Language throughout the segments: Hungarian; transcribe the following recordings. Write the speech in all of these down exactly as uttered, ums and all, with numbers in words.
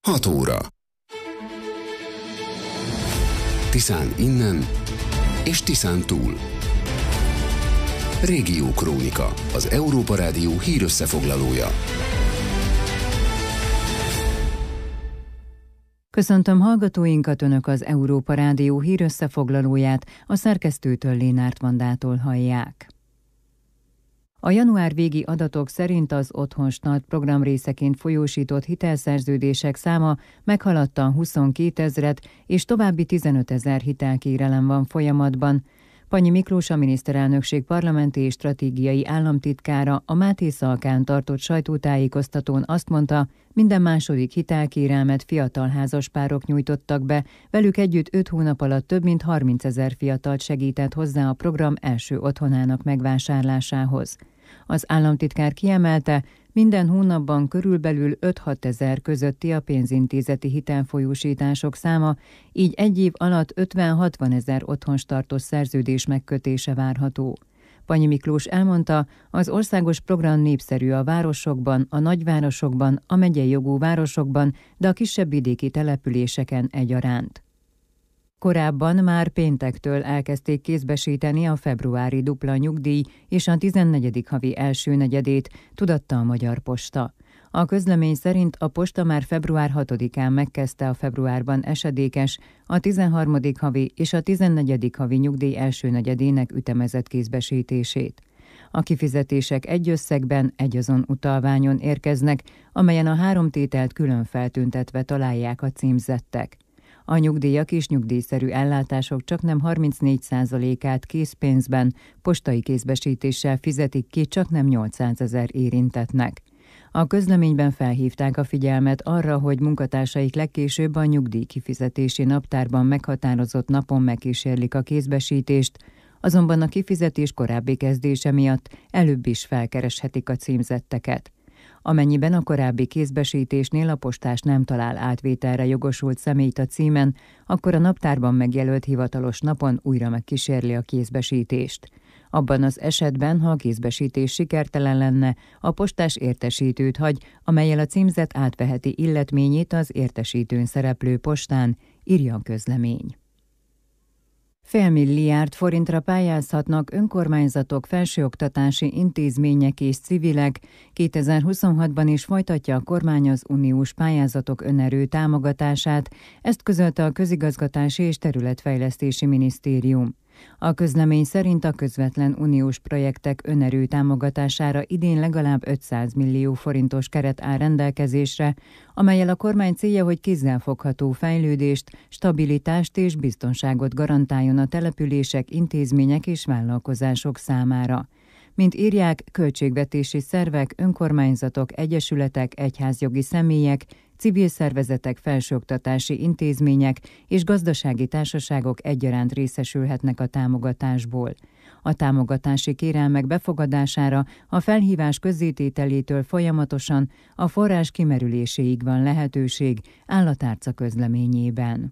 hat óra. Tiszán innen és Tiszán túl. Régió Krónika, az Európa Rádió hírösszefoglalója. Köszöntöm hallgatóinkat, Önök az Európa Rádió hírösszefoglalóját, a szerkesztőtől Lénárt Vandától hallják. A január végi adatok szerint az Otthonstart program részeként folyósított hitelszerződések száma meghaladta a huszonkétezret, és további tizenötezer hitelkérelem van folyamatban. Pannyi Miklós, a miniszterelnökség parlamenti és stratégiai államtitkára a Máté Szalkán tartott sajtótájékoztatón azt mondta, minden második hitelkérelmet fiatal házaspárok nyújtottak be, velük együtt öt hónap alatt több mint harmincezer fiatalt segített hozzá a program első otthonának megvásárlásához. Az államtitkár kiemelte, minden hónapban körülbelül öt-hat ezer közötti a pénzintézeti hitelfolyósítások száma, így egy év alatt ötven-hatvan ezer otthonstartos szerződés megkötése várható. Pannyi Miklós elmondta, az országos program népszerű a városokban, a nagyvárosokban, a megyei jogú városokban, de a kisebb vidéki településeken egyaránt. Korábban már péntektől elkezdték kézbesíteni a februári dupla nyugdíj és a tizennegyedik havi első negyedét, tudatta a Magyar Posta. A közlemény szerint a posta már február hatodikán megkezdte a februárban esedékes, a tizenharmadik havi és a tizennegyedik havi nyugdíj első negyedének ütemezett kézbesítését. A kifizetések egy összegben, egyazon utalványon érkeznek, amelyen a három tételt külön feltüntetve találják a címzettek. A nyugdíjak és nyugdíjszerű ellátások csaknem harmincnégy százalékát készpénzben, postai kézbesítéssel fizetik ki csaknem nyolcszázezer érintettnek. A közleményben felhívták a figyelmet arra, hogy munkatársaik legkésőbb a nyugdíj kifizetési naptárban meghatározott napon megkísérlik a kézbesítést, azonban a kifizetés korábbi kezdése miatt előbb is felkereshetik a címzetteket. Amennyiben a korábbi kézbesítésnél a postás nem talál átvételre jogosult személyt a címen, akkor a naptárban megjelölt hivatalos napon újra megkísérli a kézbesítést. Abban az esetben, ha a kézbesítés sikertelen lenne, a postás értesítőt hagy, amellyel a címzett átveheti illetményét az értesítőn szereplő postán, írja a közlemény. Félmilliárd forintra pályázhatnak önkormányzatok, felsőoktatási intézmények és civilek. kétezer-huszonhatban is folytatja a kormány az uniós pályázatok önerő támogatását, ezt közölte a Közigazgatási és Területfejlesztési Minisztérium. A közlemény szerint a közvetlen uniós projektek önerő támogatására idén legalább ötszáz millió forintos keret áll rendelkezésre, amellyel a kormány célja, hogy kézzelfogható fejlődést, stabilitást és biztonságot garantáljon a települések, intézmények és vállalkozások számára. Mint írják, költségvetési szervek, önkormányzatok, egyesületek, egyházjogi személyek, civil szervezetek, felsőoktatási intézmények és gazdasági társaságok egyaránt részesülhetnek a támogatásból. A támogatási kérelmek befogadására a felhívás közzétételétől folyamatosan a forrás kimerüléséig van lehetőség, áll a tárca közleményében.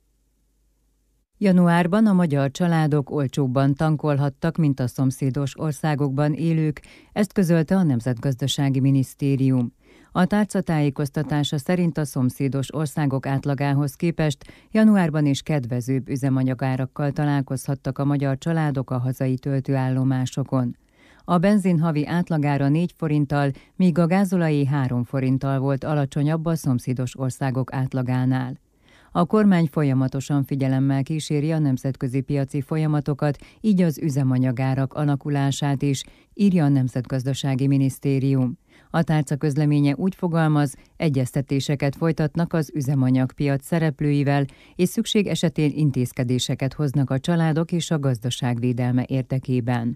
Januárban a magyar családok olcsóbban tankolhattak, mint a szomszédos országokban élők, ezt közölte a Nemzetgazdasági Minisztérium. A tárca tájékoztatása szerint a szomszédos országok átlagához képest januárban is kedvezőbb üzemanyagárakkal találkozhattak a magyar családok a hazai töltőállomásokon. A benzin havi átlagára négy forinttal, míg a gázolajé három forinttal volt alacsonyabb a szomszédos országok átlagánál. A kormány folyamatosan figyelemmel kíséri a nemzetközi piaci folyamatokat, így az üzemanyagárak alakulását is, írja a Nemzetgazdasági Minisztérium. A tárca közleménye úgy fogalmaz, egyeztetéseket folytatnak az üzemanyagpiac szereplőivel, és szükség esetén intézkedéseket hoznak a családok és a gazdaság védelme érdekében.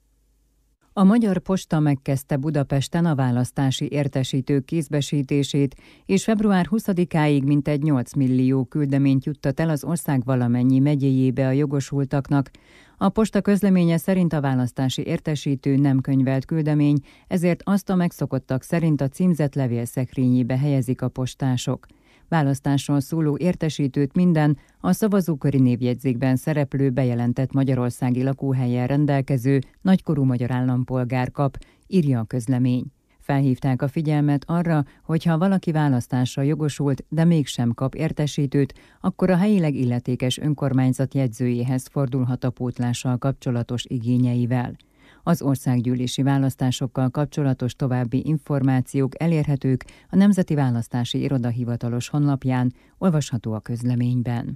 A Magyar Posta megkezdte Budapesten a választási értesítők kézbesítését, és február huszadikáig mintegy nyolc millió küldeményt juttat el az ország valamennyi megyéjébe a jogosultaknak. A posta közleménye szerint a választási értesítő nem könyvelt küldemény, ezért azt a megszokottak szerint a címzett levélszekrényébe helyezik a postások. Választásról szóló értesítőt minden a szavazóköri névjegyzékben szereplő bejelentett magyarországi lakóhelyen rendelkező nagykorú magyar állampolgár kap, írja a közlemény. Felhívták a figyelmet arra, hogy ha valaki választásra jogosult, de mégsem kap értesítőt, akkor a helyileg illetékes önkormányzat jegyzőjéhez fordulhat a pótlással kapcsolatos igényeivel. Az országgyűlési választásokkal kapcsolatos további információk elérhetők a Nemzeti Választási Iroda hivatalos honlapján, olvasható a közleményben.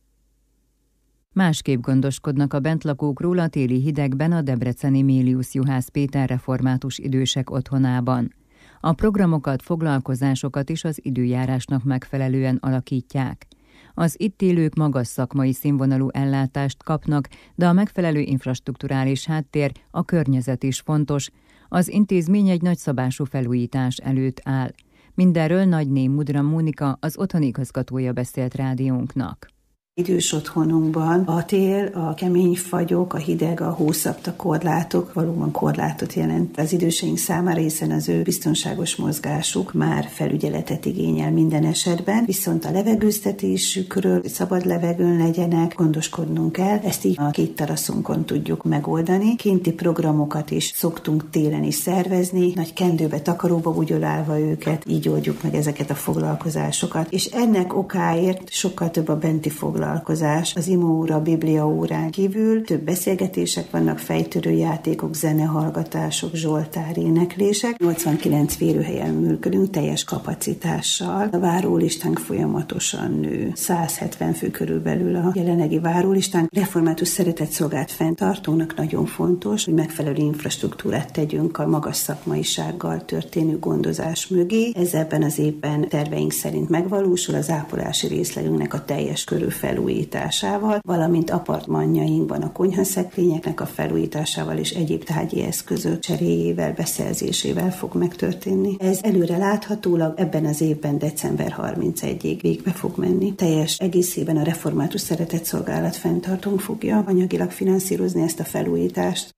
Másképp gondoskodnak a bentlakókról a téli hidegben a debreceni Mélius Juhász Péter református idősek otthonában. A programokat, foglalkozásokat is az időjárásnak megfelelően alakítják. Az itt élők magas szakmai színvonalú ellátást kapnak, de a megfelelő infrastrukturális háttér, a környezet is fontos. Az intézmény egy nagyszabású felújítás előtt áll. Mindenről Nagyné Mudra Mónika, az otthon igazgatója beszélt rádiónknak. Idős otthonunkban a tél, a kemény fagyok, a hideg, a hószapta korlátok valóban korlátot jelent az időseink számára, hiszen az ő biztonságos mozgásuk már felügyeletet igényel minden esetben, viszont a levegőztetésükről, szabad levegőn legyenek, gondoskodnunk kell, ezt így a két teraszunkon tudjuk megoldani. Kinti programokat is szoktunk télen is szervezni, nagy kendőbe, takaróba bugyolálva őket, így oldjuk meg ezeket a foglalkozásokat, és ennek okáért sokkal több a benti foglalkozás. Az imóóra, a bibliaórán kívül több beszélgetések vannak, fejtörő játékok, zenehallgatások, zsoltár éneklések. nyolcvankilenc férőhelyen működünk teljes kapacitással. A várólistánk folyamatosan nő. száz hetven fő körülbelül a jelenlegi várólistánk. Református szeretetszolgált fenntartónak nagyon fontos, hogy megfelelő infrastruktúrát tegyünk a magas szakmaisággal történő gondozás mögé. Ez ebben az évben terveink szerint megvalósul, az ápolási részlegünknek a teljes körű felújításával, valamint apartmanjainkban a konyhaszekrényeknek a felújításával és egyéb tárgyi eszközök cseréjével, beszerzésével fog megtörténni. Ez előre láthatólag ebben az évben december harmincegyedikéig végbe fog menni. Teljes egészében a Református Szeretetszolgálat fenntartónk fogja anyagilag finanszírozni ezt a felújítást.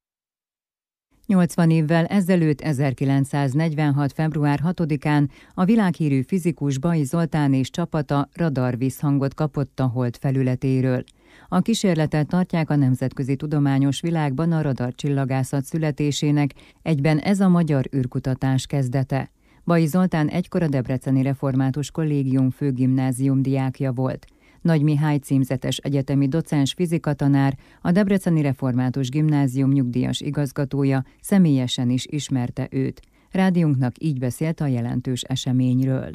nyolcvan évvel ezelőtt, ezerkilencszáznegyvenhat. február hatodikán a világhírű fizikus Bai Zoltán és csapata radar visszhangot kapott a hold felületéről. A kísérletet tartják a nemzetközi tudományos világban a radarcsillagászat születésének, egyben ez a magyar űrkutatás kezdete. Bai Zoltán egykor a Debreceni Református Kollégium főgimnázium diákja volt. Nagy Mihály címzetes egyetemi docens fizikatanár, a Debreceni Református Gimnázium nyugdíjas igazgatója személyesen is ismerte őt. Rádiónknak így beszélt a jelentős eseményről.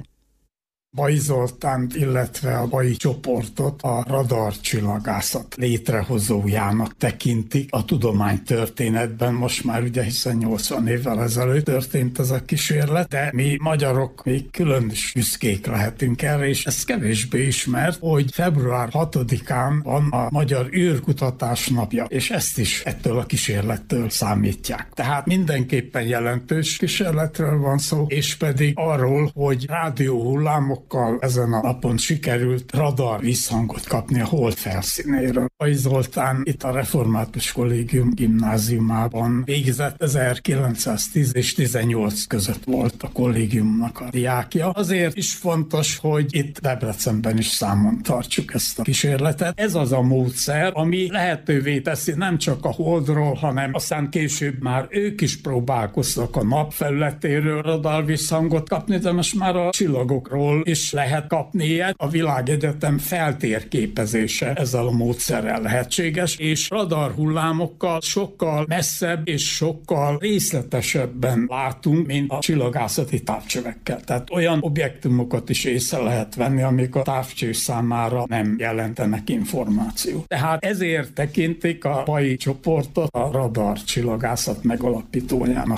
Bai Zoltánt, illetve a Bai csoportot a radarcsillagászat létrehozójának tekintik a tudománytörténetben, most már ugye, hiszen nyolcvan évvel ezelőtt történt ez a kísérlet, de mi magyarok még külön is büszkék lehetünk erre, és ez kevésbé ismert, hogy február hatodikán van a Magyar űrkutatás napja, és ezt is ettől a kísérlettől számítják. Tehát mindenképpen jelentős kísérletről van szó, és pedig arról, hogy rádióhullámok ezen a napon sikerült radar visszhangot kapni a hold felszínéről. Bai Zoltán itt a Református Kollégium gimnáziumában végzett, ezerkilencszáztíz és tizennyolc között volt a kollégiumnak a diákja. Azért is fontos, hogy itt Debrecenben is számon tartsuk ezt a kísérletet. Ez az a módszer, ami lehetővé teszi nem csak a holdról, hanem aztán később már ők is próbálkoztak a nap felületéről radar visszhangot kapni, de most már a csillagokról is lehet kapni ilyet. A világegyetem feltérképezése ezzel a módszerrel lehetséges, és radarhullámokkal sokkal messzebb és sokkal részletesebben látunk, mint a csillagászati távcsövekkel. Tehát olyan objektumokat is észre lehet venni, amik a távcső számára nem jelentenek információt. Tehát ezért tekintik a Bai csoportot a radar csillagászat megalapítójának.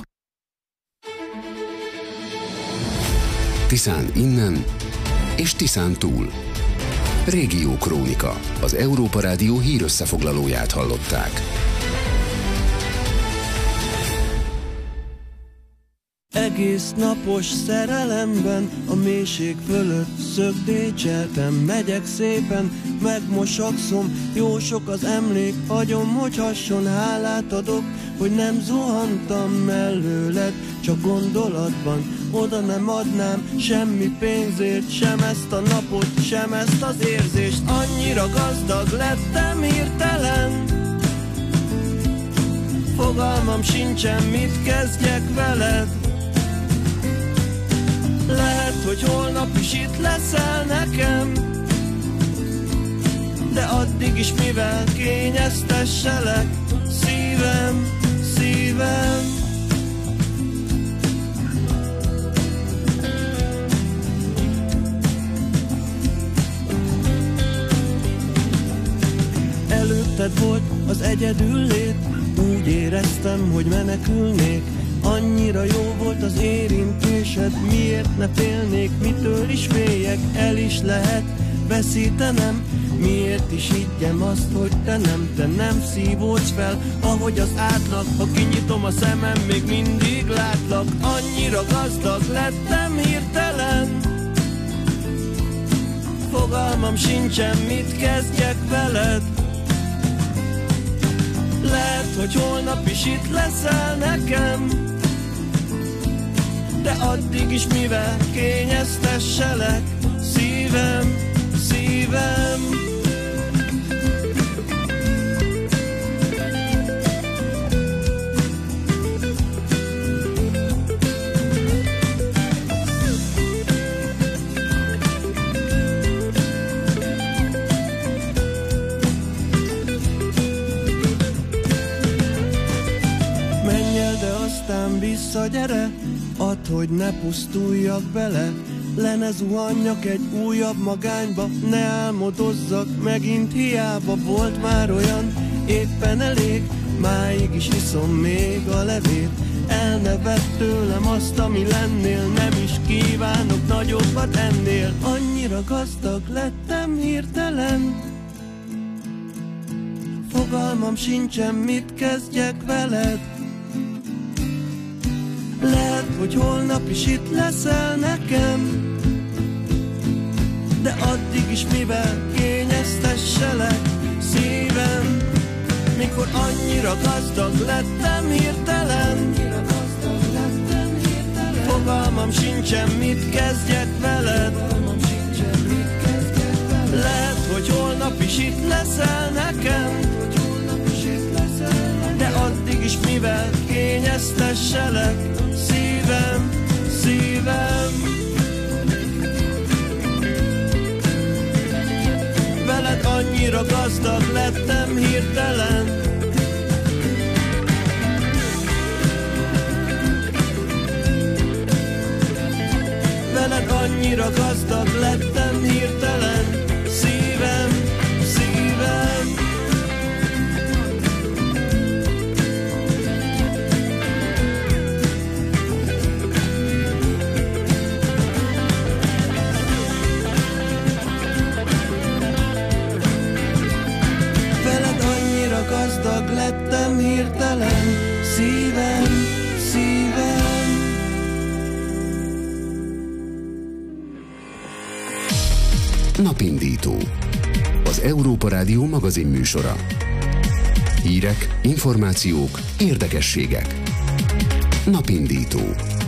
Tiszán innen és Tiszán túl. Régiókrónika, az Európa Rádió hírösszefoglalóját hallották. Egész napos szerelemben, a mélység fölött szögdécseltem, megyek szépen, megmosakszom, jó sok az emlék, hagyom, hogy hasson, hálát adok, hogy nem zuhantam mellőled, csak gondolatban, oda nem adnám semmi pénzért, sem ezt a napot, sem ezt az érzést, annyira gazdag lettem hirtelen, fogalmam sincsen, mit kezdjek veled. Lehet, hogy holnap is itt leszel nekem, de addig is mivel kényeztesselek, szívem, szívem. Előtted volt az egyedül lét, úgy éreztem, hogy menekülnék. Annyira jó volt az érintésed, miért ne félnék, mitől is féljek, el is lehet veszítenem. Miért is higgyem azt, hogy te nem, te nem szívódsz fel, ahogy az átlag. Ha kinyitom a szemem, még mindig látlak. Annyira gazdag lettem hirtelen, fogalmam sincsen, mit kezdjek veled. Lehet, hogy holnap is itt leszel nekem, de addig is mivel kényeztesselek, szívem, szívem. Aztán visszagyere, add, hogy ne pusztuljak bele. Le ne zuhanjak egy újabb magányba, ne álmodozzak megint, hiába volt már olyan, éppen elég. Máig is iszom még a levét, el ne vedd tőlem azt, ami lennél. Nem is kívánok nagyobbat ennél. Annyira gazdag lettem hirtelen, fogalmam sincsen, mit kezdjek veled. Lehet, hogy holnap is itt leszel nekem, de addig is mivel kényeztesselek, szívem. Mikor annyira gazdag lettem hirtelen, fogalmam sincsen, mit kezdjek veled. Lehet, hogy holnap is itt leszel nekem, de addig is mivel kényeztesselek, szívem, szívem. Veled annyira gazdag lettem hirtelen, veled annyira gazdag lettem hirtelen, szívem, szívem. Gazdag lettem hirtelen, szívem, szívem. Napindító. Az Európa Rádió magazin műsora. Hírek, információk, érdekességek. Napindító.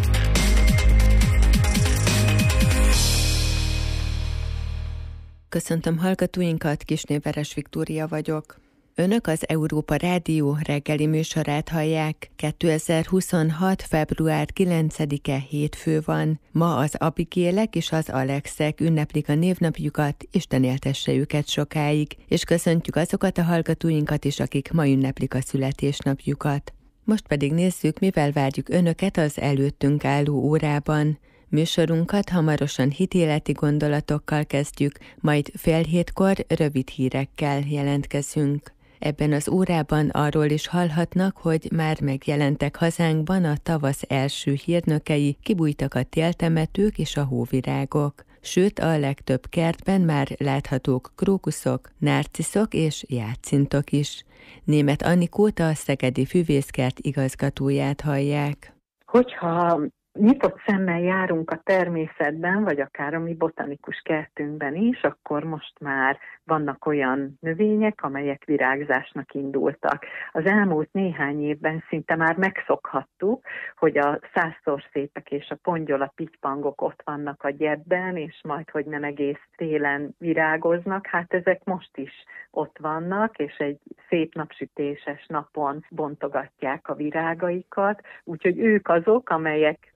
Köszöntöm hallgatóinkat, Kisné Veres Viktória vagyok. Önök az Európa Rádió reggeli műsorát hallják. kétezer-huszonhat. február kilencedike hétfő van. Ma az Abigélek és az Alexek ünneplik a névnapjukat, Isten éltesse őket sokáig, és köszöntjük azokat a hallgatóinkat is, akik ma ünneplik a születésnapjukat. Most pedig nézzük, mivel várjuk önöket az előttünk álló órában. Műsorunkat hamarosan hitéleti gondolatokkal kezdjük, majd fél hétkor rövid hírekkel jelentkezünk. Ebben az órában arról is hallhatnak, hogy már megjelentek hazánkban a tavasz első hírnökei, kibújtak a téltemetők és a hóvirágok. Sőt, a legtöbb kertben már láthatók krókuszok, nárciszok és játszintok is. Németh Annikót, a Szegedi Füvészkert igazgatóját hallják. Hogyha nyitott szemmel járunk a természetben, vagy akár a mi botanikus kertünkben is, akkor most már vannak olyan növények, amelyek virágzásnak indultak. Az elmúlt néhány évben szinte már megszokhattuk, hogy a százszorszépek és a pongyola pittypangok ott vannak a gyepben, és majd, hogy nem egész télen virágoznak. Hát ezek most is ott vannak, és egy szép napsütéses napon bontogatják a virágaikat, úgyhogy ők azok, amelyek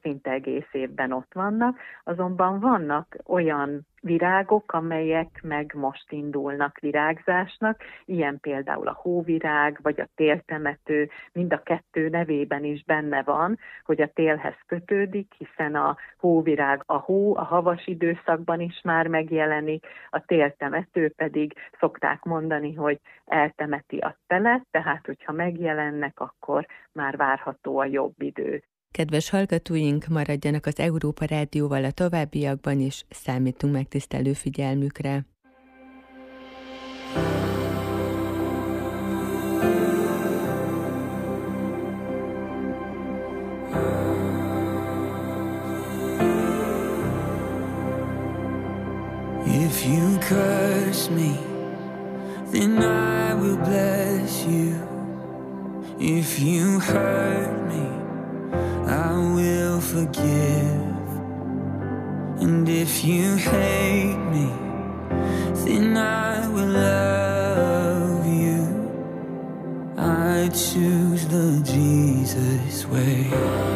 szinte egész évben ott vannak, azonban vannak olyan virágok, amelyek meg most indulnak virágzásnak, ilyen például a hóvirág, vagy a téltemető, mind a kettő nevében is benne van, hogy a télhez kötődik, hiszen a hóvirág a hó, a havas időszakban is már megjelenik, a téltemető pedig szokták mondani, hogy eltemeti a telet, tehát hogyha megjelennek, akkor már várható a jobb idő. Kedves hallgatóink, maradjanak az Európa Rádióval a továbbiakban is, számítunk megtisztelő figyelmükre. If you curse me, then I will bless you. If you hurt me, I will forgive. And if you hate me, then I will love you. I choose the Jesus way.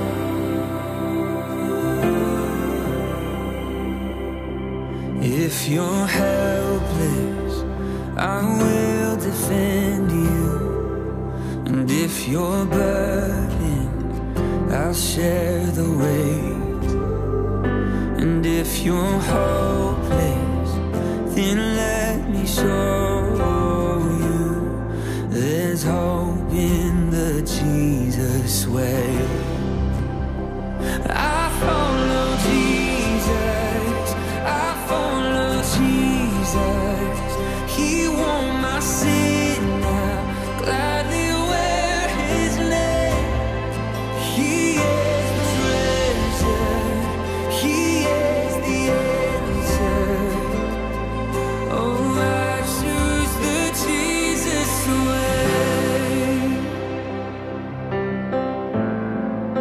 If you're helpless, I will defend you. And if you're burdened, I'll share the weight. And if you're hopeless, then let me show you there's hope in the Jesus way. I follow Jesus, I follow Jesus. He won my sin, now gladly wear his name. He is the treasure, he is the answer. Oh, I choose the Jesus way.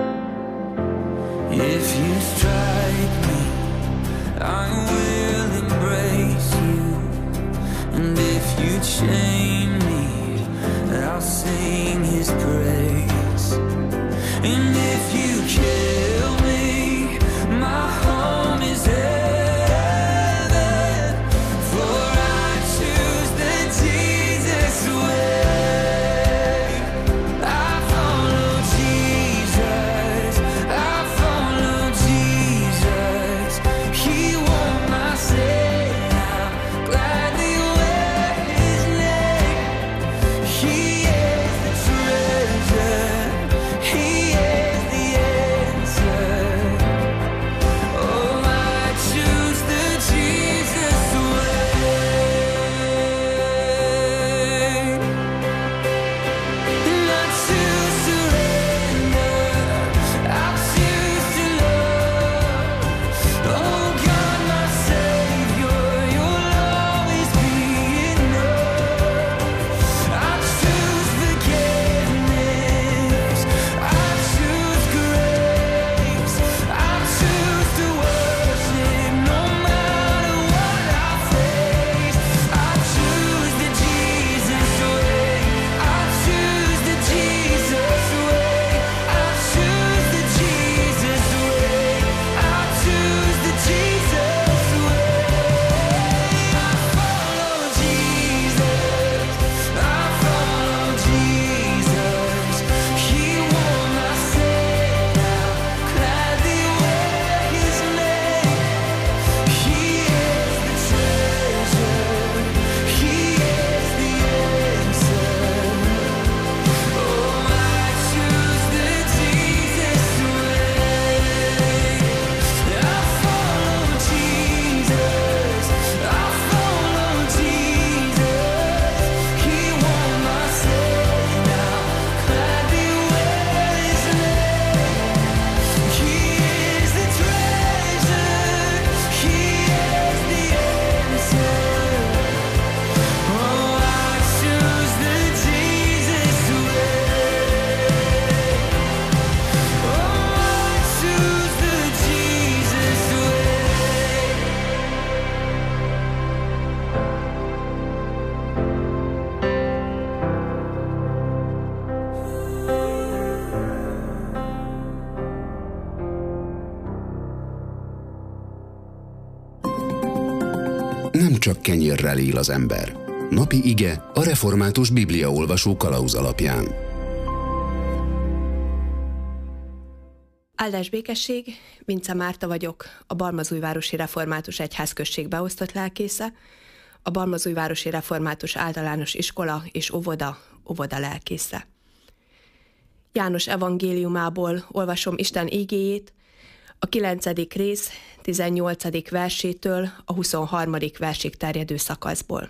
csak kenyérrel él az ember. Napi ige a református bibliaolvasó kalauz alapján. Áldás békesség, Vince Márta vagyok, a Balmazújvárosi Református Egyházközség beosztott lelkésze, a Balmazújvárosi Református Általános Iskola és Óvoda, óvoda lelkésze. János evangéliumából olvasom Isten igéjét, a kilencedik rész tizennyolcadik versétől a huszonharmadik versig terjedő szakaszból.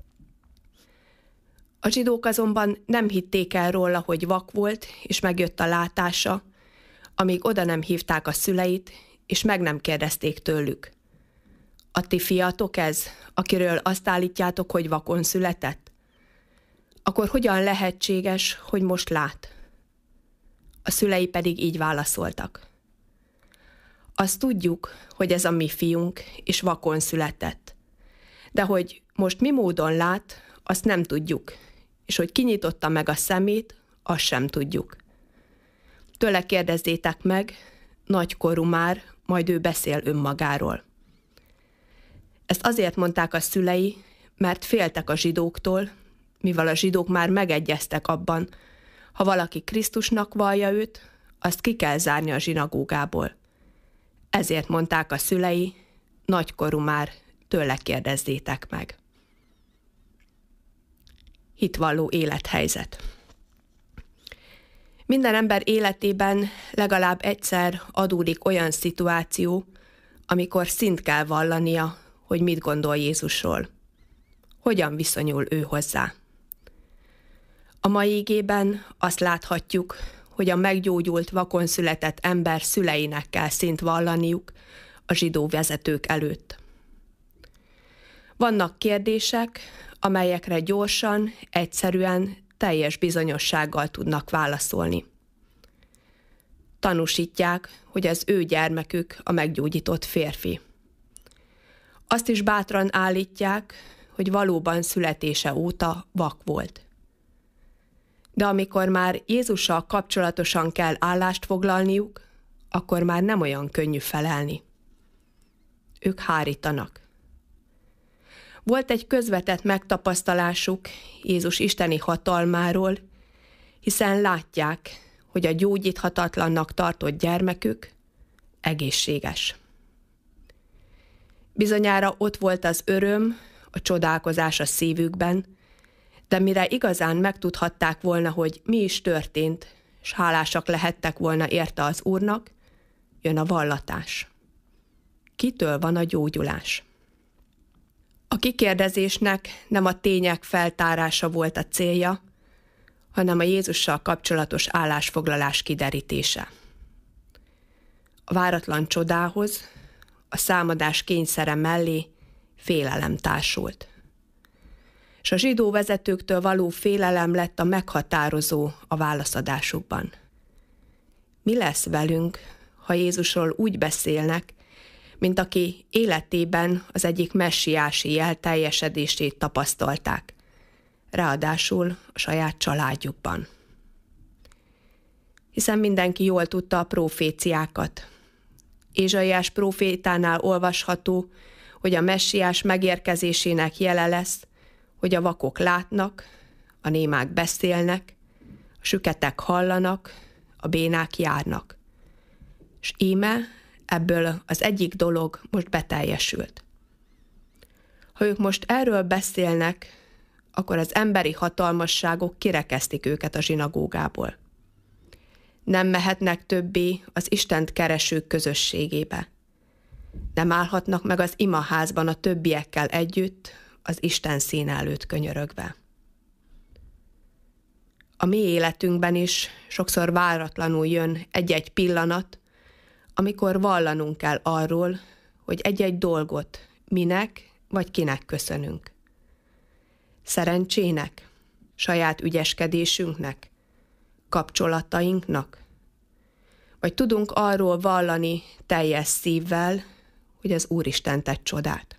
A zsidók azonban nem hitték el róla, hogy vak volt, és megjött a látása, amíg oda nem hívták a szüleit, és meg nem kérdezték tőlük. A ti fiatok ez, akiről azt állítjátok, hogy vakon született? Akkor hogyan lehetséges, hogy most lát? A szülei pedig így válaszoltak. Azt tudjuk, hogy ez a mi fiunk, és vakon született. De hogy most mi módon lát, azt nem tudjuk, és hogy kinyitotta meg a szemét, azt sem tudjuk. Tőle kérdezzétek meg, nagykorú már, majd ő beszél önmagáról. Ezt azért mondták a szülei, mert féltek a zsidóktól, mivel a zsidók már megegyeztek abban, ha valaki Krisztusnak vallja őt, azt ki kell zárni a zsinagógából. Ezért mondták a szülei, nagykorú már, tőle kérdezzétek meg. Hitvalló élethelyzet. Minden ember életében legalább egyszer adódik olyan szituáció, amikor szint kell vallania, hogy mit gondol Jézusról. Hogyan viszonyul ő hozzá. A mai igében azt láthatjuk, hogy a meggyógyult vakon született ember szüleinek kell szint vallaniuk a zsidó vezetők előtt. Vannak kérdések, amelyekre gyorsan, egyszerűen, teljes bizonyossággal tudnak válaszolni. Tanúsítják, hogy az ő gyermekük a meggyógyított férfi. Azt is bátran állítják, hogy valóban születése óta vak volt. De amikor már Jézussal kapcsolatosan kell állást foglalniuk, akkor már nem olyan könnyű felelni. Ők hárítanak. Volt egy közvetett megtapasztalásuk Jézus isteni hatalmáról, hiszen látják, hogy a gyógyíthatatlannak tartott gyermekük egészséges. Bizonyára ott volt az öröm, a csodálkozás a szívükben, de mire igazán megtudhatták volna, hogy mi is történt, s hálásak lehettek volna érte az Úrnak, jön a vallatás. Kitől van a gyógyulás? A kikérdezésnek nem a tények feltárása volt a célja, hanem a Jézussal kapcsolatos állásfoglalás kiderítése. A váratlan csodához, a számadás kényszere mellé félelem társult. És a zsidó vezetőktől való félelem lett a meghatározó a válaszadásukban. Mi lesz velünk, ha Jézusról úgy beszélnek, mint aki életében az egyik messiási jel teljesedését tapasztalták, ráadásul a saját családjukban. Hiszen mindenki jól tudta a próféciákat. Ézsaiás prófétánál olvasható, hogy a messiás megérkezésének jele lesz, hogy a vakok látnak, a némák beszélnek, a süketek hallanak, a bénák járnak. És íme ebből az egyik dolog most beteljesült. Ha ők most erről beszélnek, akkor az emberi hatalmasságok kirekesztik őket a zsinagógából. Nem mehetnek többé az Istent keresők közösségébe. Nem állhatnak meg az imaházban a többiekkel együtt, az Isten színe előtt könyörögve. A mi életünkben is sokszor váratlanul jön egy-egy pillanat, amikor vallanunk kell arról, hogy egy-egy dolgot minek vagy kinek köszönünk. Szerencsének, saját ügyeskedésünknek, kapcsolatainknak, vagy tudunk arról vallani teljes szívvel, hogy az Úristen tett csodát.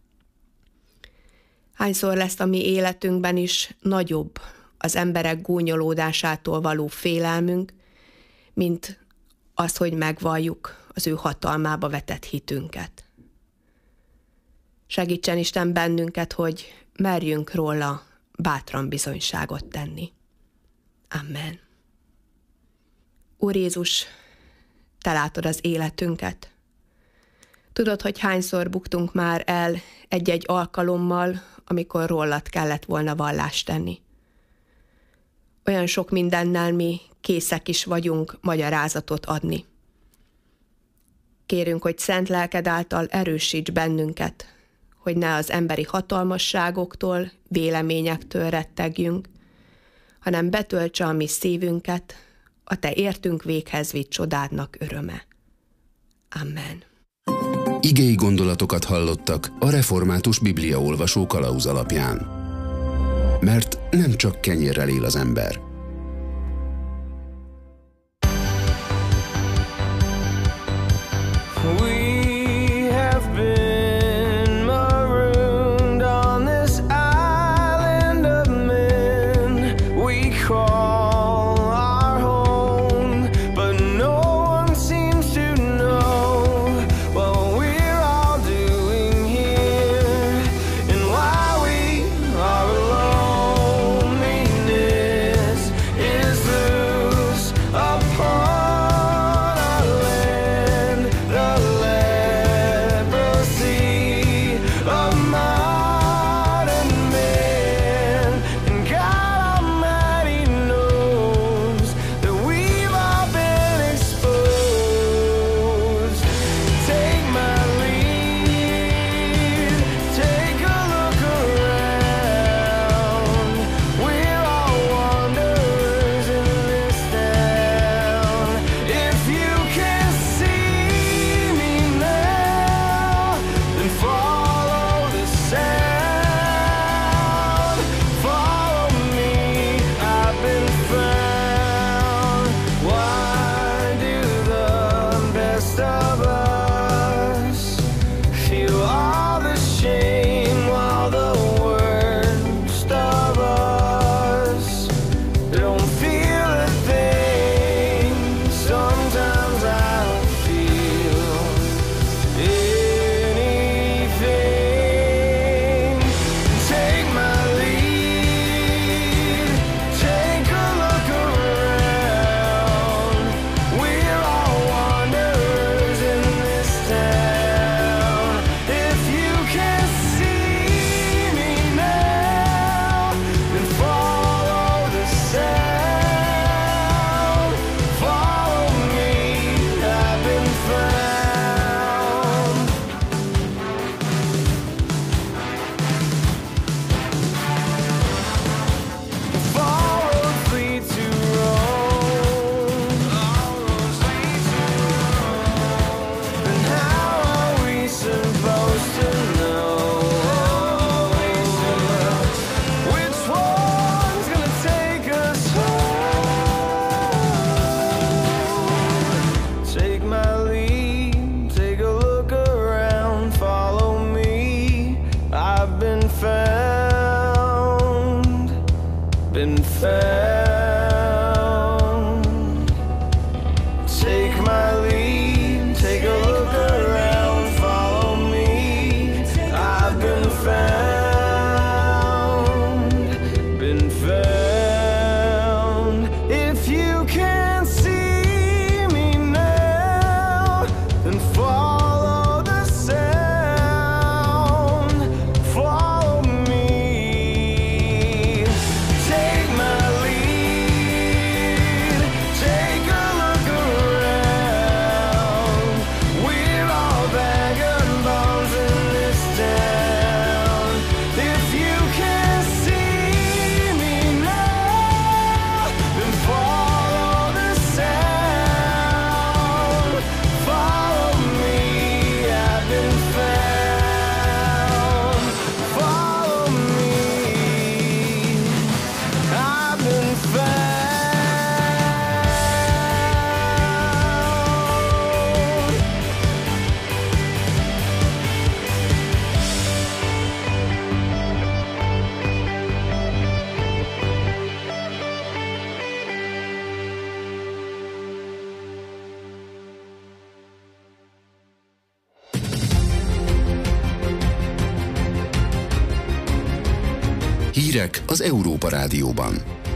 Hányszor lesz a mi életünkben is nagyobb az emberek gúnyolódásától való félelmünk, mint az, hogy megvalljuk az ő hatalmába vetett hitünket. Segítsen Isten bennünket, hogy merjünk róla bátran bizonyságot tenni. Amen. Úr Jézus, Te látod az életünket. Tudod, hogy hányszor buktunk már el egy-egy alkalommal, amikor rólad kellett volna vallást tenni. Olyan sok mindennel mi készek is vagyunk magyarázatot adni. Kérünk, hogy szent lelked által erősíts bennünket, hogy ne az emberi hatalmasságoktól, véleményektől rettegjünk, hanem betöltse a mi szívünket, a Te értünk véghez vitt csodádnak öröme. Amen. Igei gondolatokat hallottak a Református Bibliaolvasó kalauz alapján. Mert nem csak kenyérrel él az ember. Hírek az Európa Rádióban.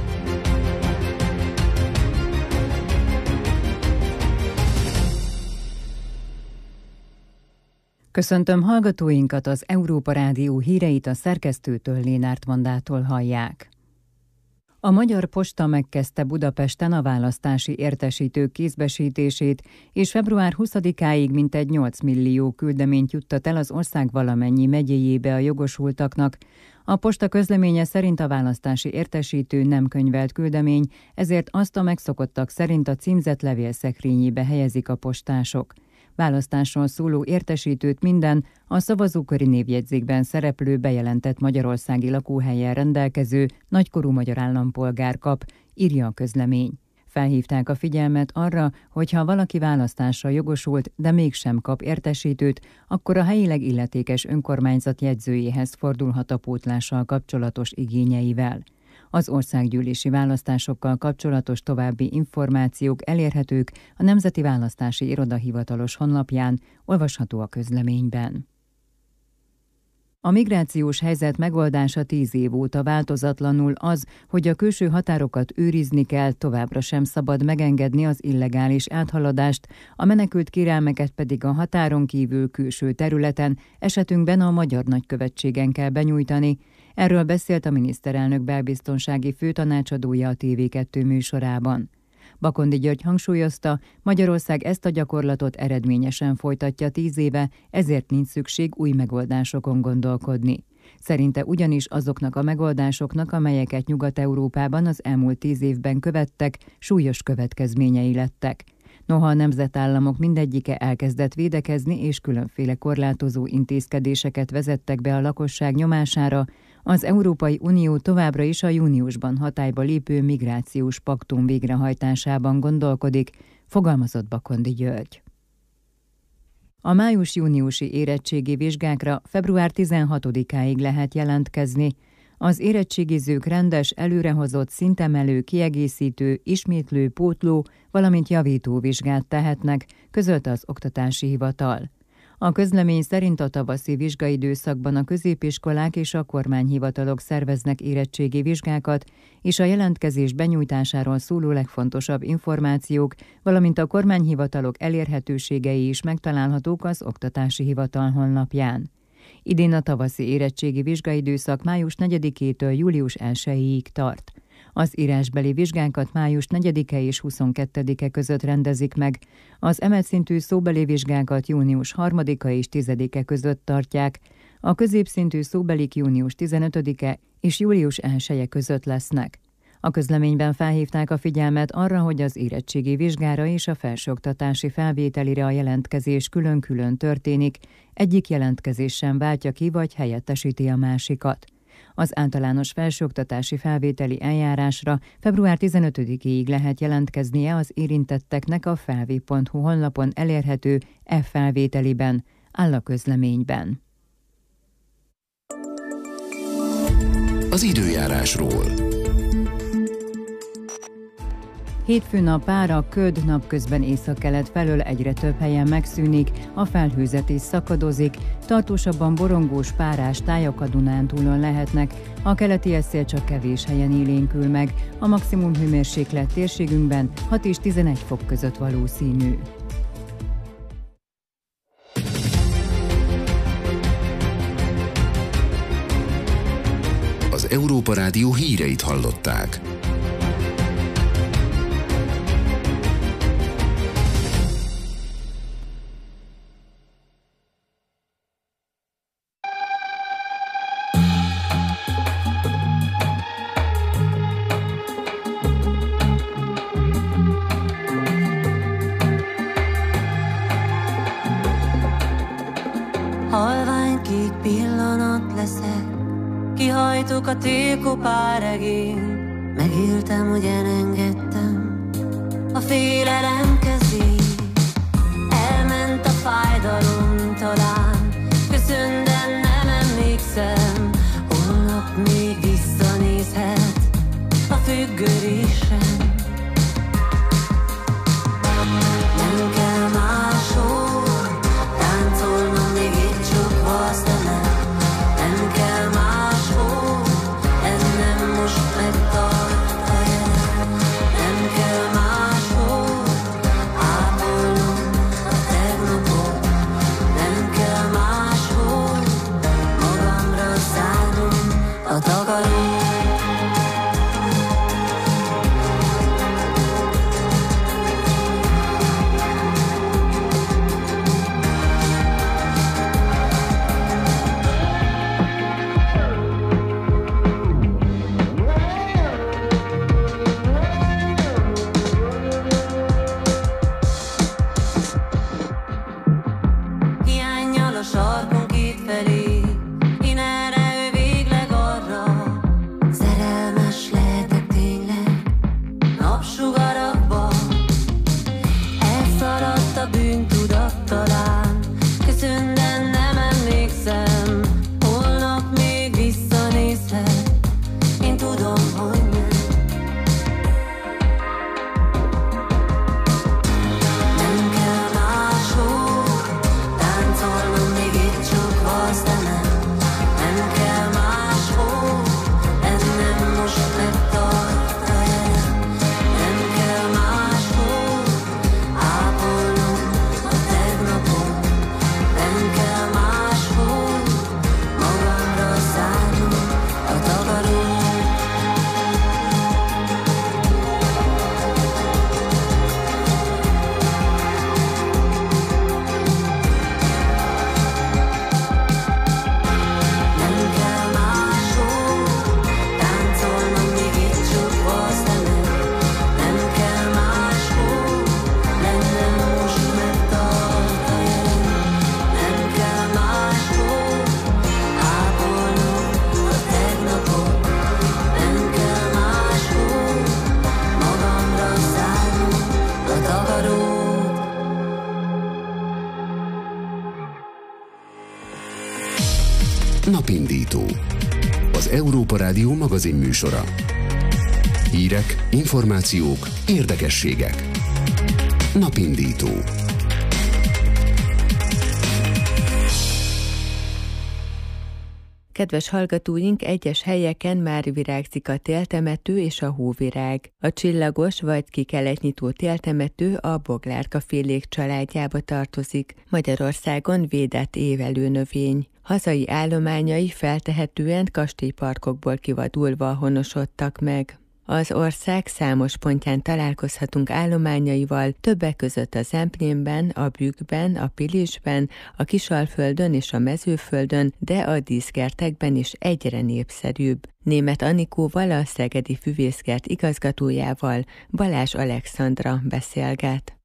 Köszöntöm hallgatóinkat, az Európa Rádió híreit a szerkesztőtől, Lénárt Mandától hallják. A Magyar Posta megkezdte Budapesten a választási értesítők kézbesítését, és február huszadikáig mintegy nyolc millió küldeményt juttat el az ország valamennyi megyéjébe a jogosultaknak. A posta közleménye szerint a választási értesítő nem könyvelt küldemény, ezért azt a megszokottak szerint a címzett levélszekrényébe helyezik a postások. Választásról szóló értesítőt minden a szavazóköri névjegyzékben szereplő bejelentett magyarországi lakóhelyen rendelkező nagykorú magyar állampolgár kap, írja a közlemény. Felhívták a figyelmet arra, hogy ha valaki választásra jogosult, de mégsem kap értesítőt, akkor a helyileg illetékes önkormányzat jegyzőjéhez fordulhat a pótlással kapcsolatos igényeivel. Az országgyűlési választásokkal kapcsolatos további információk elérhetők a Nemzeti Választási Iroda hivatalos honlapján, olvasható a közleményben. A migrációs helyzet megoldása tíz év óta változatlanul az, hogy a külső határokat őrizni kell, továbbra sem szabad megengedni az illegális áthaladást, a menekült kérelmeket pedig a határon kívül külső területen, esetünkben a magyar nagykövetségen kell benyújtani. Erről beszélt a miniszterelnök belbiztonsági főtanácsadója a té vé kettő műsorában. Bakondi György hangsúlyozta, Magyarország ezt a gyakorlatot eredményesen folytatja tíz éve, ezért nincs szükség új megoldásokon gondolkodni. Szerinte ugyanis azoknak a megoldásoknak, amelyeket Nyugat-Európában az elmúlt tíz évben követtek, súlyos következményei lettek. Noha a nemzetállamok mindegyike elkezdett védekezni és különféle korlátozó intézkedéseket vezettek be a lakosság nyomására, az Európai Unió továbbra is a júniusban hatályba lépő migrációs paktum végrehajtásában gondolkodik, fogalmazott Bakondi György. A május-júniusi érettségi vizsgákra február tizenhatodikáig lehet jelentkezni. Az érettségizők rendes, előrehozott, szintemelő, kiegészítő, ismétlő, pótló, valamint javító vizsgát tehetnek, közölte az Oktatási Hivatal. A közlemény szerint a tavaszi vizsgaidőszakban a középiskolák és a kormányhivatalok szerveznek érettségi vizsgákat, és a jelentkezés benyújtásáról szóló legfontosabb információk, valamint a kormányhivatalok elérhetőségei is megtalálhatók az Oktatási Hivatal honlapján. Idén a tavaszi érettségi vizsgaidőszak május negyedikétől július elsejéig tart. Az írásbeli vizsgákat május negyedike és huszonkettedike között rendezik meg, az emelszintű szóbeli vizsgákat június harmadika és tizedike között tartják, a középszintű szóbelik június tizenötödike és július elseje között lesznek. A közleményben felhívták a figyelmet arra, hogy az érettségi vizsgára és a felsőoktatási felvételire a jelentkezés külön-külön történik, egyik jelentkezés sem váltja ki vagy helyettesíti a másikat. Az általános felsőoktatási felvételi eljárásra február tizenötödikéig lehet jelentkeznie az érintetteknek a felvé pont hu honlapon elérhető e-felvételiben, áll a közleményben. Az időjárásról. Hétfőn a pára, köd, napközben északkelet felől egyre több helyen megszűnik, a felhőzetés szakadozik, tartósabban borongós, párás tájak a Dunántúlon lehetnek, a keleti eszél csak kevés helyen élénkül meg, a maximum hőmérséklet térségünkben hat és tizenegy fok között valószínű. Az Európa Rádió híreit hallották. Halványkék pillanat leszek, kihajtok a télkopáregén. Megéltem, hogy elengedtem a félelem kezén. Elment a fájdalom talán, köszön, de nem emlékszem. Holnap még visszanézhet a függörésem. Nem kell máshol táncolnom, még itt csukva a szemem. Nem kell máshol ennek Napindító. Az Európa Rádió magazin műsora. Hírek, információk, érdekességek. Napindító. Kedves hallgatóink, egyes helyeken már virágzik a téltemető és a hóvirág. A csillagos vagy kikeletnyitó téltemető a boglárkafélék családjába tartozik. Magyarországon védett évelő növény. Hazai állományai feltehetően kastélyparkokból kivadulva honosodtak meg. Az ország számos pontján találkozhatunk állományaival, többek között a Zemplénben, a Bükkben, a Pilisben, a Kisalföldön és a Mezőföldön, de a díszkertekben is egyre népszerűbb. Németh Anikóval, a Szegedi Füvészkert igazgatójával Balázs Alexandra beszélget.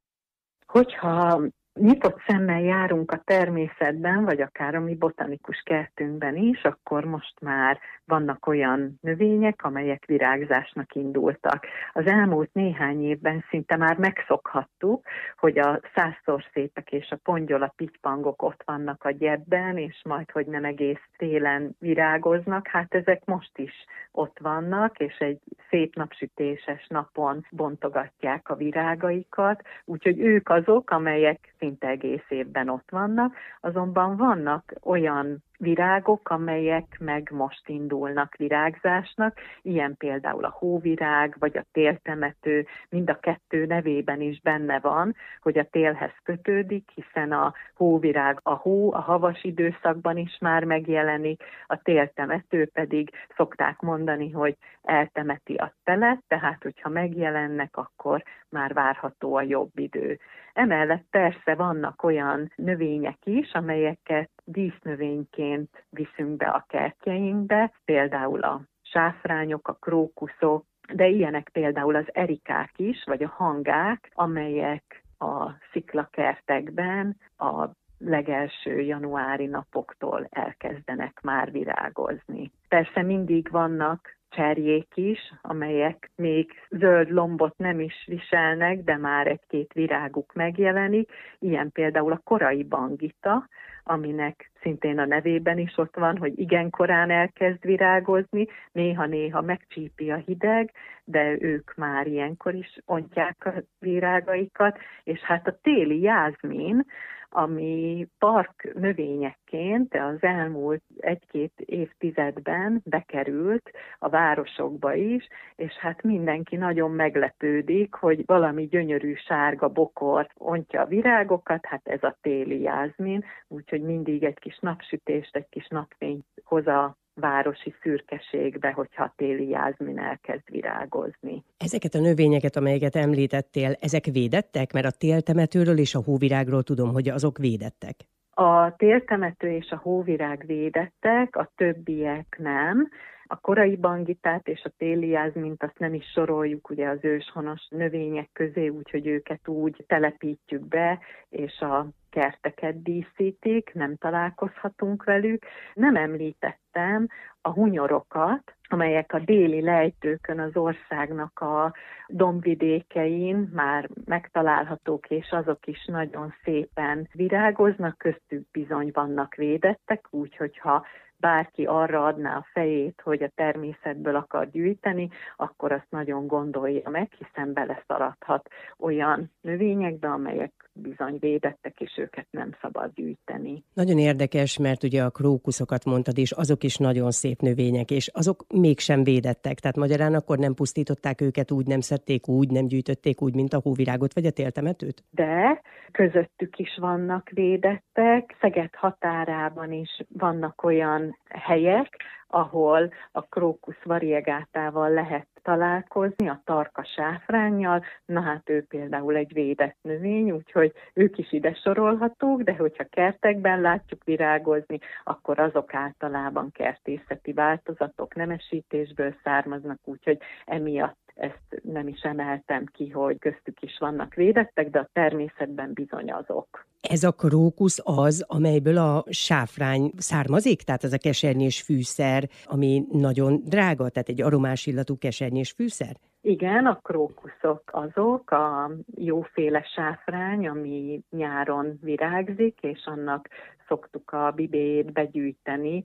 Hogyha nyitott szemmel járunk a természetben, vagy akár a mi botanikus kertünkben is, akkor most már vannak olyan növények, amelyek virágzásnak indultak. Az elmúlt néhány évben szinte már megszokhattuk, hogy a százszor szépek és a pongyola pitypangok ott vannak a gyebben, és majd, hogy nem egész télen virágoznak. Hát ezek most is ott vannak, és egy szép napsütéses napon bontogatják a virágaikat, úgyhogy ők azok, amelyek szinte egész évben ott vannak, azonban vannak olyan virágok, amelyek meg most indulnak virágzásnak, ilyen például a hóvirág, vagy a téltemető, mind a kettő nevében is benne van, hogy a télhez kötődik, hiszen a hóvirág a hó, a havas időszakban is már megjelenik, a téltemető pedig szokták mondani, hogy eltemeti a telet, tehát hogyha megjelennek, akkor már várható a jobb idő. Emellett persze vannak olyan növények is, amelyeket dísznövényként viszünk be a kertjeinkbe, például a sáfrányok, a krókuszok, de ilyenek például az erikák is, vagy a hangák, amelyek a sziklakertekben a legelső januári napoktól elkezdenek már virágozni. Persze mindig vannak cserjék is, amelyek még zöld lombot nem is viselnek, de már egy-két viráguk megjelenik, ilyen például a korai bangita, aminek szintén a nevében is ott van, hogy igen korán elkezd virágozni, néha-néha megcsípi a hideg, de ők már ilyenkor is ontják a virágaikat, és hát a téli jázmin, ami park növényekként az elmúlt egy-két évtizedben bekerült a városokba is, és hát mindenki nagyon meglepődik, hogy valami gyönyörű sárga bokor ontja a virágokat, hát ez a téli jázmin, úgyhogy mindig egy kis napsütést, egy kis napfényt hoz a városi szürkeségbe, hogyha a téli jázmin elkezd virágozni. Ezeket a növényeket, amelyeket említettél, ezek védettek? Mert a téltemetőről és a hóvirágról tudom, hogy azok védettek. A téltemető és a hóvirág védettek, a többiek nem. A korai bangitát és a téli jázmint azt nem is soroljuk ugye az őshonos növények közé, úgyhogy őket úgy telepítjük be, és a kerteket díszítik, nem találkozhatunk velük. Nem említettem a hunyorokat, amelyek a déli lejtőkön az országnak a dombvidékein már megtalálhatók, és azok is nagyon szépen virágoznak, köztük bizony vannak védettek, úgyhogy ha bárki arra adná a fejét, hogy a természetből akar gyűjteni, akkor azt nagyon gondolja meg, hiszen beleszaladhat olyan növényekbe, amelyek bizony védettek, és őket nem szabad gyűjteni. Nagyon érdekes, mert ugye a krókuszokat mondtad, és azok is nagyon szép növények, és azok mégsem védettek. Tehát magyarán akkor nem pusztították őket úgy, nem szedték úgy, nem gyűjtötték úgy, mint a hóvirágot vagy a téltemetőt? De közöttük is vannak védettek. Szeged határában is vannak olyan helyek, ahol a krókusz variegátával lehet találkozni, a tarka sáfránnyal, na hát ő például egy védett növény, úgyhogy ők is ide sorolhatók, de hogyha kertekben látjuk virágozni, akkor azok általában kertészeti változatok, nemesítésből származnak, úgyhogy emiatt ezt nem is emeltem ki, hogy köztük is vannak védettek, de a természetben bizony azok. Ez a krókusz az, amelyből a sáfrány származik? Tehát ez a kesernyés fűszer, ami nagyon drága, tehát egy aromás illatú kesernyés fűszer? Igen, a krókuszok azok, a jóféle sáfrány, ami nyáron virágzik, és annak szoktuk a bibéjét begyűjteni,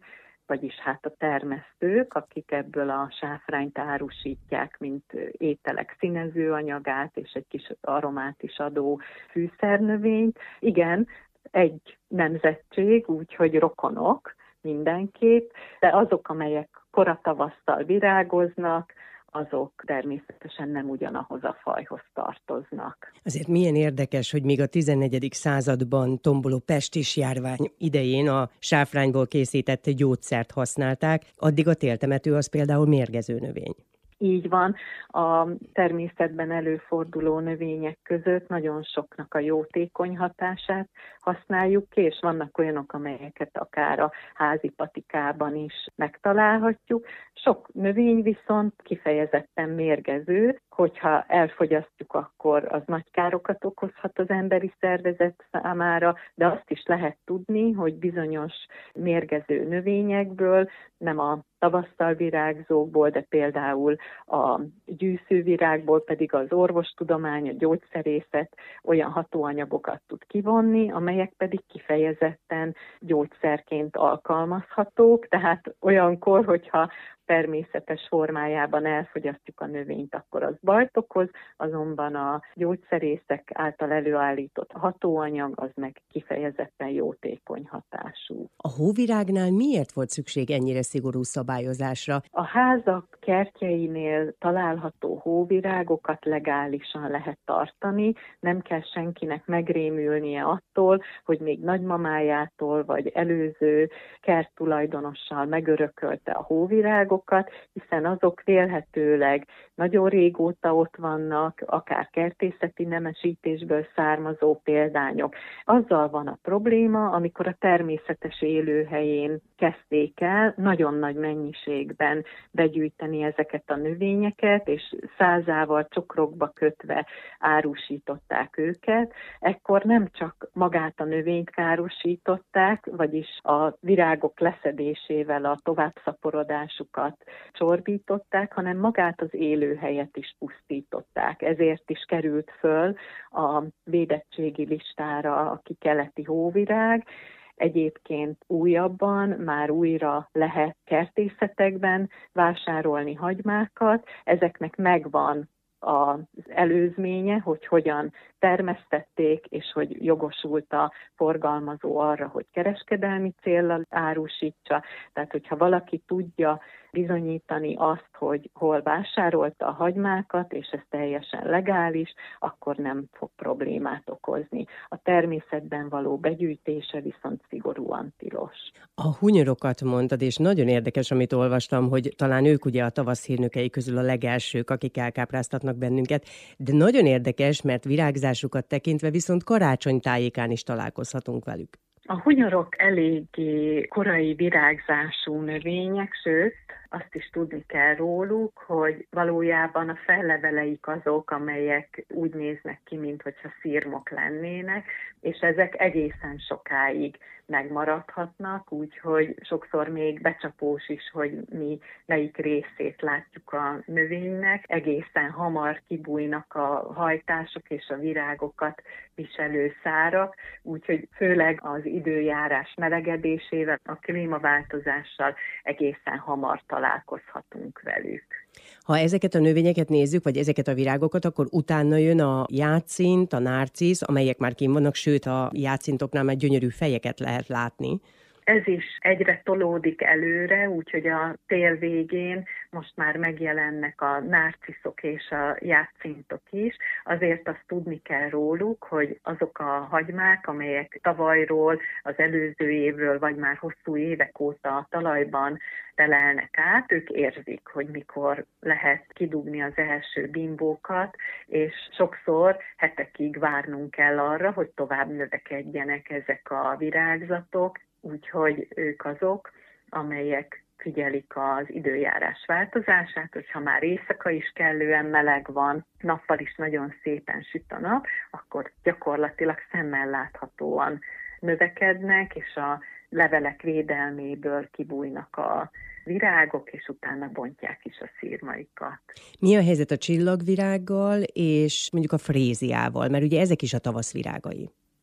vagyis hát a termesztők, akik ebből a sáfrányt árusítják, mint ételek színezőanyagát és egy kis aromát is adó fűszernövényt. Igen, egy nemzetség, úgyhogy rokonok mindenképp, de azok, amelyek koratavasszal virágoznak, azok természetesen nem ugyanahoz a fajhoz tartoznak. Azért milyen érdekes, hogy még a tizennegyedik században tomboló pestis járvány idején a sáfrányból készített gyógyszert használták, addig a téltemető az például mérgező növény. Így van, a természetben előforduló növények között nagyon soknak a jótékony hatását használjuk ki, és vannak olyanok, amelyeket akár a házi patikában is megtalálhatjuk. Sok növény viszont kifejezetten mérgező, hogyha elfogyasztjuk, akkor az nagy károkat okozhat az emberi szervezet számára, de azt is lehet tudni, hogy bizonyos mérgező növényekből, nem a tavasszal virágzókból, de például a gyűszűvirágból pedig az orvostudomány, a gyógyszerészet olyan hatóanyagokat tud kivonni, amelyek pedig kifejezetten gyógyszerként alkalmazhatók, tehát olyankor, hogyha természetes formájában elfogyasztjuk a növényt, akkor az bajt okoz, azonban a gyógyszerészek által előállított hatóanyag az meg kifejezetten jótékony hatású. A hóvirágnál miért volt szükség ennyire szigorú szabályozásra? A házak kertjeinél található hóvirágokat legálisan lehet tartani, nem kell senkinek megrémülnie attól, hogy még nagymamájától vagy előző kerttulajdonossal megörökölte a hóvirágot, hiszen azok vélhetőleg nagyon régóta ott vannak, akár kertészeti nemesítésből származó példányok. Azzal van a probléma, amikor a természetes élőhelyén kezdték el nagyon nagy mennyiségben begyűjteni ezeket a növényeket, és százával csokrokba kötve árusították őket. Ekkor nem csak magát a növényt károsították, vagyis a virágok leszedésével a továbbszaporodásukat csorbították, hanem magát az élőhelyet is pusztították. Ezért is került föl a védettségi listára a kikeleti hóvirág. Egyébként újabban már újra lehet kertészetekben vásárolni hagymákat, ezeknek megvan az előzménye, hogy hogyan termesztették, és hogy jogosult a forgalmazó arra, hogy kereskedelmi céllal árusítsa. Tehát, hogyha valaki tudja bizonyítani azt, hogy hol vásárolta a hagymákat, és ez teljesen legális, akkor nem fog problémát okozni. A természetben való begyűjtése viszont szigorúan tilos. A hunyorokat mondtad, és nagyon érdekes, amit olvastam, hogy talán ők ugye a tavasz hírnökei közül a legelsők, akik elkápráztatnak bennünket, de nagyon érdekes, mert virágzásukat tekintve viszont karácsony tájékán is találkozhatunk velük. A hunyorok eléggé korai virágzású növények, sőt, azt is tudni kell róluk, hogy valójában a felleveleik azok, amelyek úgy néznek ki, mintha szirmok lennének, és ezek egészen sokáig megmaradhatnak, úgyhogy sokszor még becsapós is, hogy mi melyik részét látjuk a növénynek. Egészen hamar kibújnak a hajtások és a virágokat viselő szárak, úgyhogy főleg az időjárás melegedésével, a klímaváltozással egészen hamar találkozhatunk velük. Ha ezeket a növényeket nézzük, vagy ezeket a virágokat, akkor utána jön a játszint, a nárcisz, amelyek már kint vannak, sőt a játszintoknál már gyönyörű fejeket lehet látni. Ez is egyre tolódik előre, úgyhogy a tél végén most már megjelennek a nárciszok és a játszintok is. Azért azt tudni kell róluk, hogy azok a hagymák, amelyek tavalyról, az előző évről, vagy már hosszú évek óta a talajban telelnek át, ők érzik, hogy mikor lehet kidugni az első bimbókat, és sokszor hetekig várnunk kell arra, hogy tovább növekedjenek ezek a virágzatok, úgyhogy ők azok, amelyek figyelik az időjárás változását, hogyha már éjszaka is kellően meleg van, nappal is nagyon szépen süt a nap, akkor gyakorlatilag szemmel láthatóan növekednek, és a levelek védelméből kibújnak a virágok, és utána bontják is a szírmaikat. Mi a helyzet a csillagvirággal és mondjuk a fréziával, mert ugye ezek is a tavasz virágai? A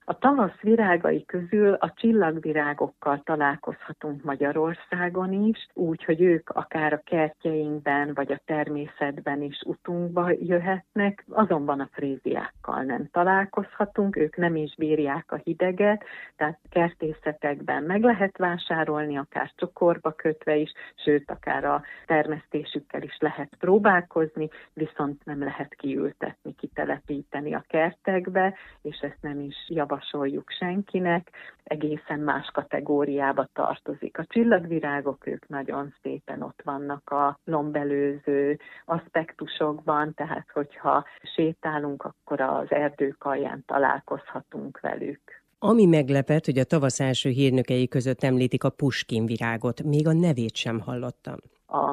A tavasz virágai közül a csillagvirágokkal találkozhatunk Magyarországon is, úgy, hogy ők akár a kertjeinkben vagy a természetben is utunkba jöhetnek, azonban a fréziákkal nem találkozhatunk, ők nem is bírják a hideget, tehát kertészetekben meg lehet vásárolni, akár csokorba kötve is, sőt, akár a termesztésükkel is lehet próbálkozni, viszont nem lehet kiültetni, kitelepíteni a kertekbe, és ezt nem is javasoljuk senkinek, egészen más kategóriába tartozik. A csillagvirágok, ők nagyon szépen ott vannak a lombelőző aspektusokban, tehát hogyha sétálunk, akkor az erdők alján találkozhatunk velük. Ami meglepett, hogy a tavasz első hírnökei között említik a Puskin virágot, még a nevét sem hallottam. A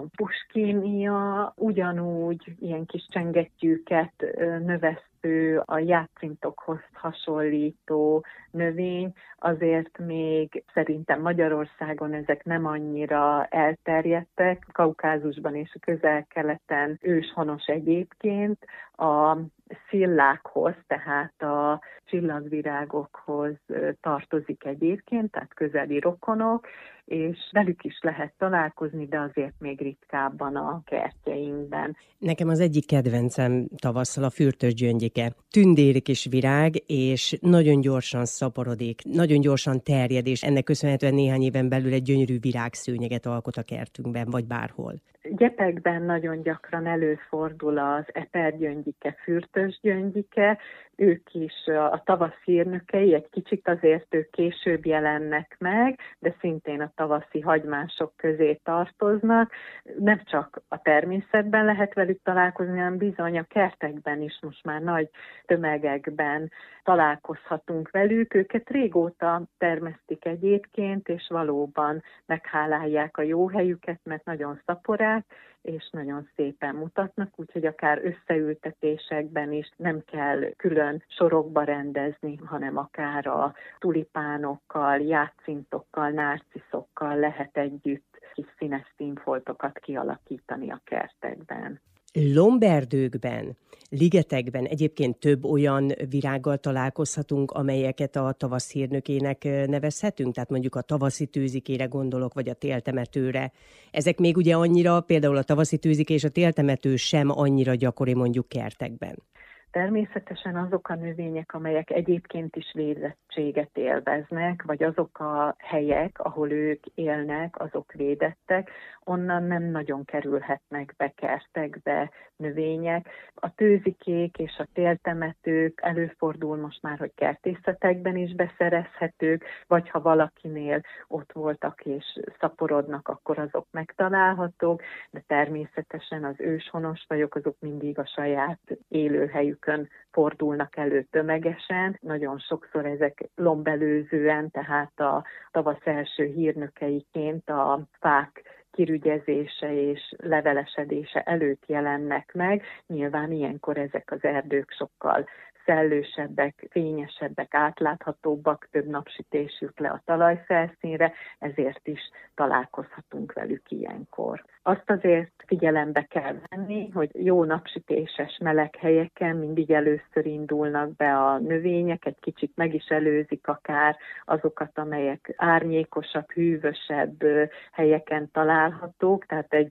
puskénia ugyanúgy ilyen kis csengettyűket növesztő, a játszintokhoz hasonlító növény, azért még szerintem Magyarországon ezek nem annyira elterjedtek, Kaukázusban és a Közel-Keleten őshonos egyébként, a szillákhoz, tehát a csillagvirágokhoz tartozik egyébként, tehát közeli rokonok, és velük is lehet találkozni, de azért még ritkábban a kertjeinkben. Nekem az egyik kedvencem tavasszal a fürtösgyöngyike. Tündéri kis virág, és nagyon gyorsan szaporodik, nagyon gyorsan terjed, és ennek köszönhetően néhány éven belül egy gyönyörű virágszőnyeget alkot a kertünkben, vagy bárhol. Gyepekben nagyon gyakran előfordul az epergyöngyike, fürtösgyöngyike, ők is a tavasz hírnökei, egy kicsit azért ők később jelennek meg, de szintén a tavaszi hagymások közé tartoznak. Nem csak a természetben lehet velük találkozni, hanem bizony a kertekben is most már nagy tömegekben találkozhatunk velük. Őket régóta termesztik egyébként, és valóban meghálálják a jó helyüket, mert nagyon szaporák, és nagyon szépen mutatnak, úgyhogy akár összeültetésekben is nem kell külön sorokba rendezni, hanem akár a tulipánokkal, játszintokkal, nárciszokkal lehet együtt kis színes színfoltokat kialakítani a kertekben. Lomberdőkben, ligetekben egyébként több olyan virággal találkozhatunk, amelyeket a tavasz hírnökének nevezhetünk, tehát mondjuk a tavaszi tőzikére gondolok, vagy a téltemetőre. Ezek még ugye annyira, például a tavaszi tőzike és a téltemető sem annyira gyakori mondjuk kertekben. Természetesen azok a növények, amelyek egyébként is védettséget élveznek, vagy azok a helyek, ahol ők élnek, azok védettek, onnan nem nagyon kerülhetnek be kertekbe növények. A tőzikék és a téltemetők előfordul most már, hogy kertészetekben is beszerezhetők, vagy ha valakinél ott voltak és szaporodnak, akkor azok megtalálhatók, de természetesen az őshonos fajok, azok mindig a saját élőhelyükön fordulnak elő tömegesen. Nagyon sokszor ezek lombelőzően, tehát a tavasz első hírnökeiként a fák kirügyezése és levelesedése előtt jelennek meg. Nyilván ilyenkor ezek az erdők sokkal szellősebbek, fényesebbek, átláthatóbbak, több napsütés jut le a talajfelszínre, ezért is találkozhatunk velük ilyenkor. Azt azért figyelembe kell venni, hogy jó napsütéses, meleg helyeken mindig először indulnak be a növények, egy kicsit meg is előzik akár azokat, amelyek árnyékosabb, hűvösebb helyeken találhatók, tehát egy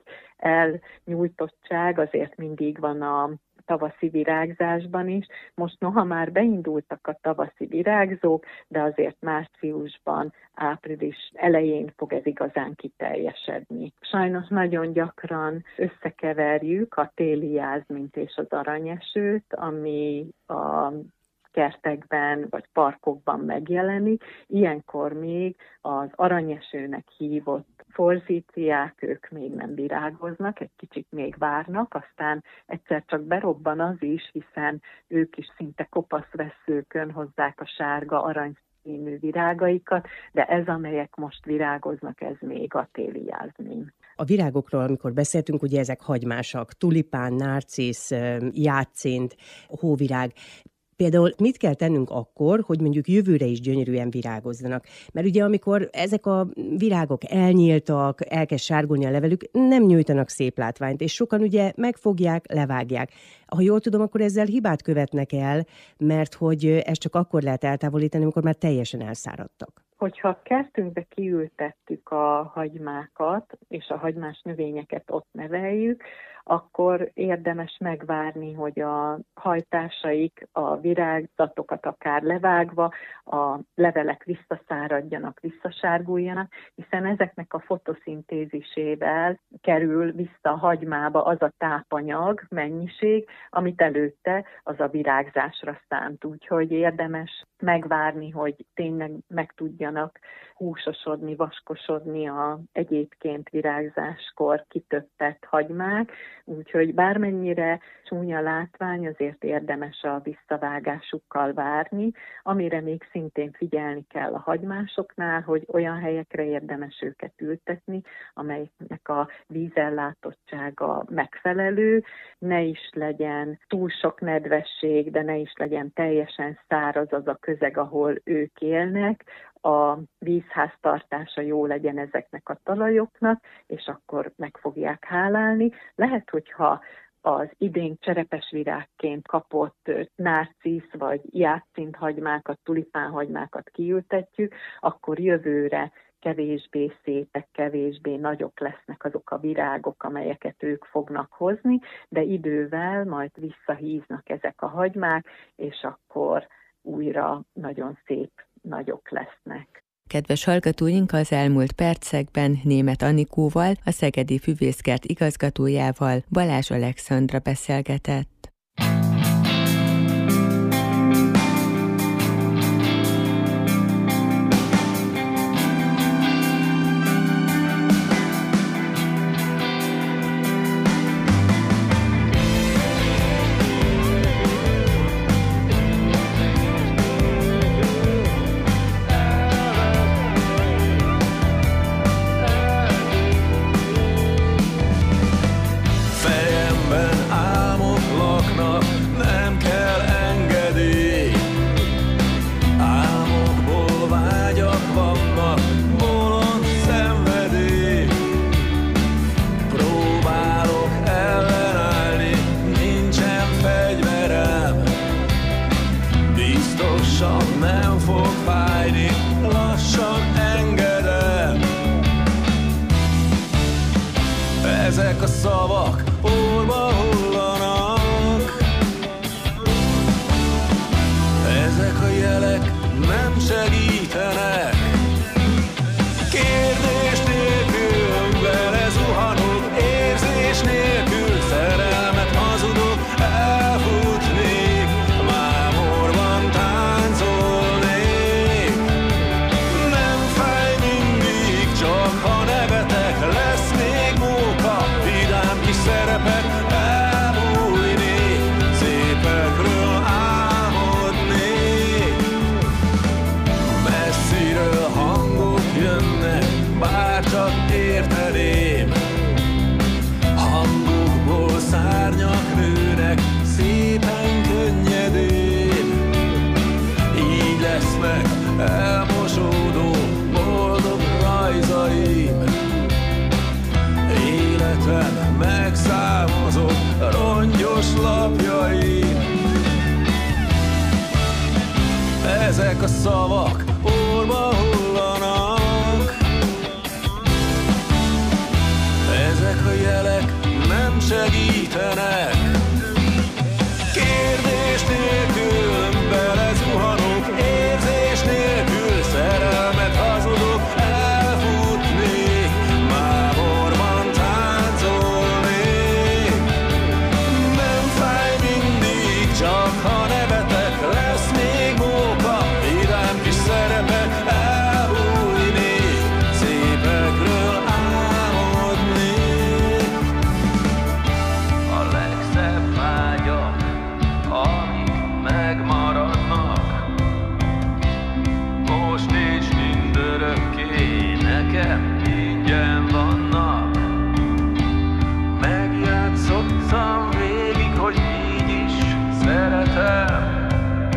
elnyújtottság azért mindig van a tavaszi virágzásban is. Most noha már beindultak a tavaszi virágzók, de azért márciusban, április elején fog ez igazán kiteljesedni. Sajnos nagyon gyakran összekeverjük a téli jázmint és az aranyesőt, ami a kertekben vagy parkokban megjelenik. Ilyenkor még az aranyesőnek hívott forzíciák, ők még nem virágoznak, egy kicsit még várnak, aztán egyszer csak berobban az is, hiszen ők is szinte kopaszvesszőkön hozzák a sárga aranyszínű virágaikat, de ez, amelyek most virágoznak, ez még a téli jázmin. A virágokról, amikor beszéltünk, ugye ezek hagymásak, tulipán, nárcisz, játszint, hóvirág. Például mit kell tennünk akkor, hogy mondjuk jövőre is gyönyörűen virágozzanak? Mert ugye amikor ezek a virágok elnyíltak, elkezd sárgulni a levelük, nem nyújtanak szép látványt, és sokan ugye megfogják, levágják. Ha jól tudom, akkor ezzel hibát követnek el, mert hogy ezt csak akkor lehet eltávolítani, amikor már teljesen elszáradtak. Hogyha a kertünkbe kiültettük a hagymákat, és a hagymás növényeket ott neveljük, akkor érdemes megvárni, hogy a hajtásaik, a virágzatokat akár levágva, a levelek visszaszáradjanak, visszasárguljanak, hiszen ezeknek a fotoszintézisével kerül vissza a hagymába az a tápanyag, mennyiség, amit előtte az a virágzásra szánt. Úgyhogy érdemes megvárni, hogy tényleg meg tudjanak húsosodni, vaskosodni a egyébként virágzáskor kitöppett hagymák, úgyhogy bármennyire csúnya látvány, azért érdemes a visszavágásukkal várni, amire még szintén figyelni kell a hagymásoknál, hogy olyan helyekre érdemes őket ültetni, amelyeknek a vízellátottsága megfelelő, ne is legyen túl sok nedvesség, de ne is legyen teljesen száraz az a közeg, ahol ők élnek, a vízháztartása jó legyen ezeknek a talajoknak, és akkor meg fogják hálálni. Lehet, hogyha az idén cserepesvirágként kapott narcisz vagy jászint hagymákat, tulipánhagymákat kiültetjük, akkor jövőre kevésbé szépek, kevésbé nagyok lesznek azok a virágok, amelyeket ők fognak hozni, de idővel majd visszahíznak ezek a hagymák, és akkor újra nagyon szép nagyok lesznek. Kedves hallgatóink, az elmúlt percekben Németh Anikóval, a Szegedi Füvészkert igazgatójával, Balázs Alexandra beszélgetett. Ezek a szavak orba hullanak, ezek a jelek nem segítenek. Kérdés nélkül belezuhanok, érzés nélkül szerelmet hazudok, elfutnék, mámorban táncolnék. Nem fáj mindig, csak ha nevetek, lesz még móka, vidám kis szerepek, elbújnék, szépekről álmodnék. Messziről hangok jönnek, bárcsak érteném, hangokból szárnyak nőnek, szépen könnyedén. Így lesznek elmosódó, boldog rajzaim, életem megszámozott rongyos lapjaim. Ezek a szavak orba hullanak, ezek a jelek nem segítenek. Kérdés nélkül belezuhanok, érzés nélkül szerelmet hazudok, elfutnék, mámorban táncolnék. Nem fáj mindig, csak ha nevetek, lesz még móka, vidám kis szerepek, elbújnék, szépekről álmodnék. A legszebb vágyak, amik megmaradnak, most és mindörökké nekem ingyen vannak. Megjátszottam végig, hogy így is szeretem,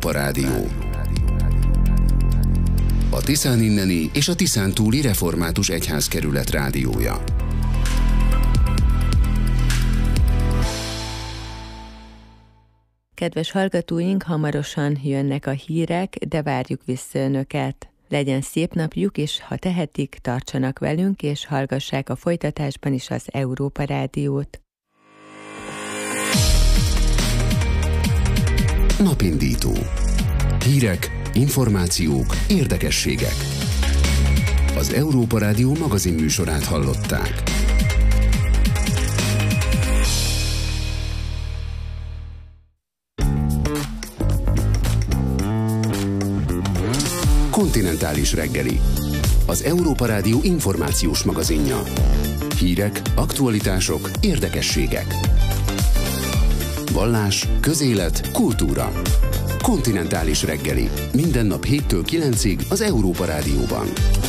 Európa Rádió. A Tiszán inneni és a Tiszán túli református egyházkerület rádiója. Kedves hallgatóink, hamarosan jönnek a hírek, de várjuk vissza Önöket. Legyen szép napjuk, és ha tehetik, tartsanak velünk, és hallgassák a folytatásban is az Európa Rádiót. Napindító. Hírek, információk, érdekességek. Az Európa Rádió magazin műsorát hallották. Kontinentális reggeli. Az Európa Rádió információs magazinja. Hírek, aktualitások, érdekességek. Vallás, közélet, kultúra. Kontinentális reggeli. Minden nap héttől kilencig az Európa Rádióban.